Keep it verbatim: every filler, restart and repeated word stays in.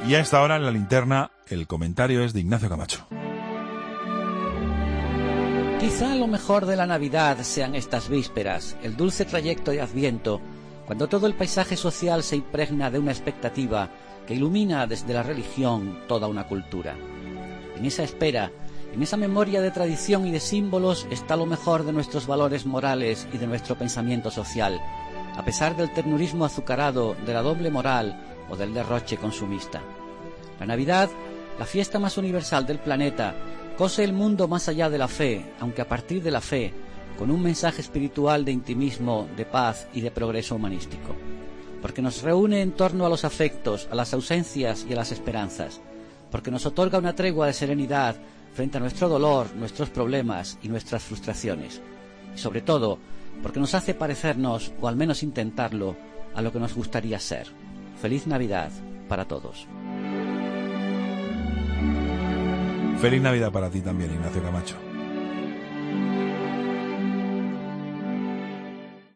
Y a esta hora en la linterna el comentario es de Ignacio Camacho. Quizá lo mejor de la Navidad sean estas vísperas, el dulce trayecto de Adviento, cuando todo el paisaje social se impregna de una expectativa que ilumina desde la religión toda una cultura. En esa espera, en esa memoria de tradición y de símbolos está lo mejor de nuestros valores morales y de nuestro pensamiento social, a pesar del ternurismo azucarado, de la doble moral o del derroche consumista. La Navidad, la fiesta más universal del planeta, cose el mundo más allá de la fe, aunque a partir de la fe, con un mensaje espiritual de intimismo, de paz y de progreso humanístico. Porque nos reúne en torno a los afectos, a las ausencias y a las esperanzas. Porque nos otorga una tregua de serenidad frente a nuestro dolor, nuestros problemas y nuestras frustraciones. Y sobre todo, porque nos hace parecernos, o al menos intentarlo, a lo que nos gustaría ser. Feliz Navidad para todos. Feliz Navidad para ti también, Ignacio Camacho.